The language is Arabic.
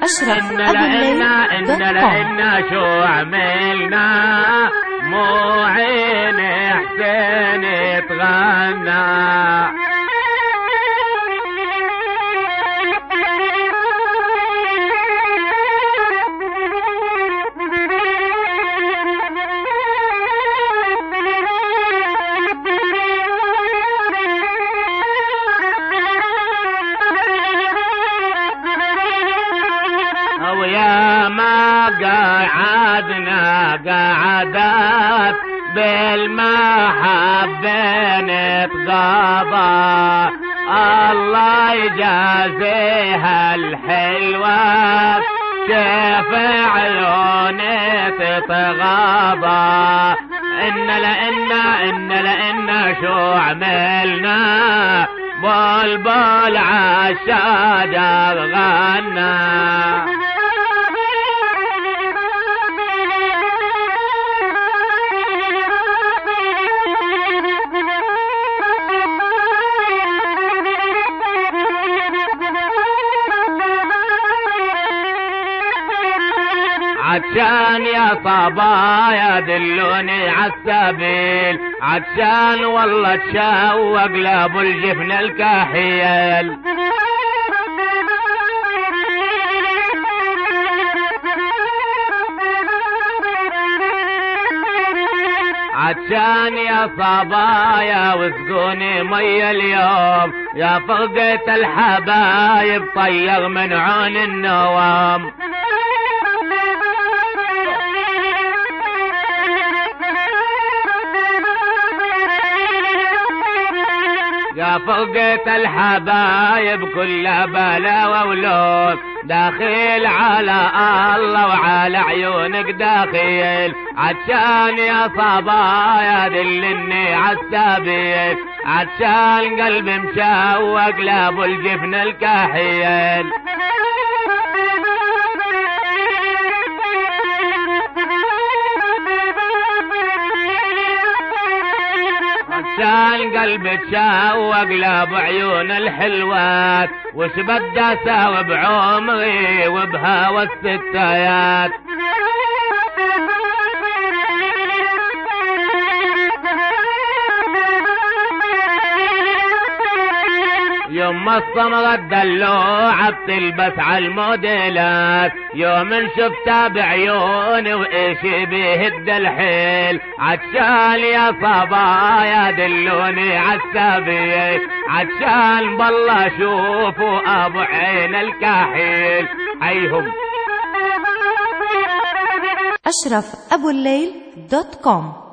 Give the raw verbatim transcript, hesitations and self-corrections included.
أشرف إن أبو الليل لنا إن دوت كوم. لنا شو عملنا مو عين حسين تغنى. ويا ما قعدنا قعدات بالمحبة نتغابى الله يجازيها الحلوة شاف عيوني تتغابى. إن لإنا إن لإنا شو عملنا بلبل عالشجر غنى. عطشان يا صبايا دلوني عالسبيل عطشان والله تشوق لابو الجفن الكحيل. عطشان يا صبايا واسقوني مي اليوم يا فقدة الحبايب طير من عون النوام. يا فقدة الحبايب كل بلا وولود داخل على الله وعلى عيونك داخل. عطشان يا صبايا دلني عالسبيل عطشان قلبي مشوق لابو الجفن الكحيل. عطشان قلبي تشوق لابو عيون الحلوات وش بدي اساوي بعمري وبهوى الستايات. يوم السمرة الدلوعة بتلبس عالموديلات يوم شفتها بعيوني وإيشي بيهد الحيل. عطشان يا صبايا دلوني عالسبيل عطشان بالله شوفوا أبو عين الكحيل. أيهم أشرف أبو الليل دوت كوم.